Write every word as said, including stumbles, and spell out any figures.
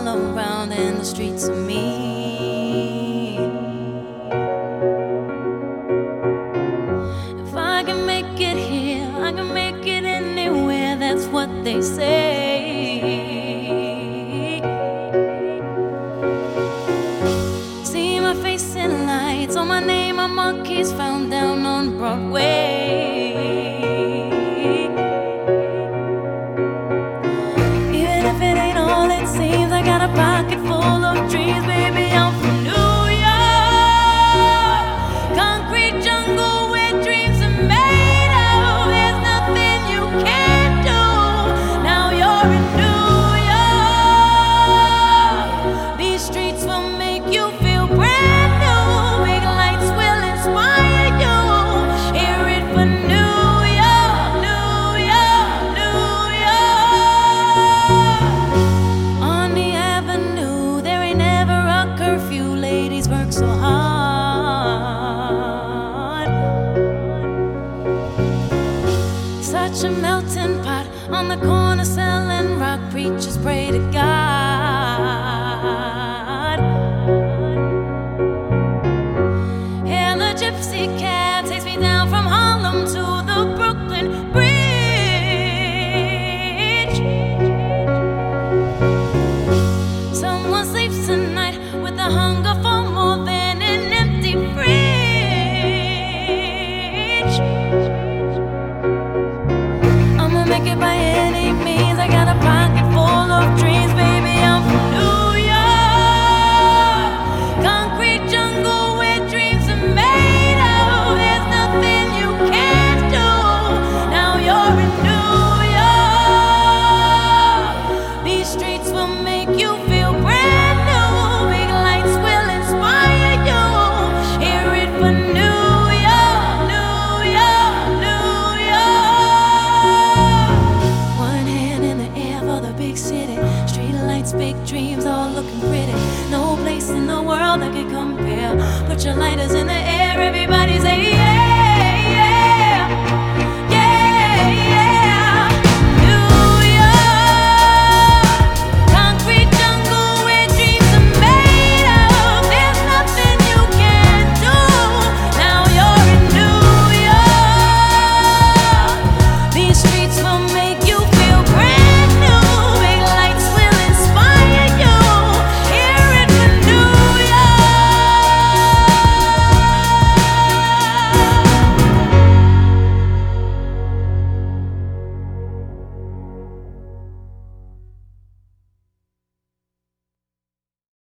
around in the streets of me. If I can make it here, I can make it anywhere, that's what they say. See my face in lights, on my name, my monkeys found down on Broadway. Even if it ain't all it seems, I got a pocket full of dreams, baby, I'm from New York. Concrete jungle where dreams are made of. There's nothing you can't do. Now you're in New York. These streets will make you feel brand new. Big lights will inspire you. Hear it for New York, New York, New York. On the avenue, there ain't never a curfew. Ladies work so hard. Such a melting pot on the corner selling rock. Preachers pray to God. Hail a gypsy cab takes me down from Harlem to the Brooklyn Bridge. Someone sleeps tonight with a hunger for more than an empty fridge. I'ma make it by any means. I got a pocket full of dreams, baby, I'm from New York. Concrete jungle where dreams are made of. There's nothing you can't do. Now you're in New York. These streets will make you feel brand new. Big lights will inspire you. Hear it for New York, New York, New York. One hand in the air for the big city. Street lights, big dreams, all looking pretty. No place in the world that could compare. Put your lighters in the air, everybody.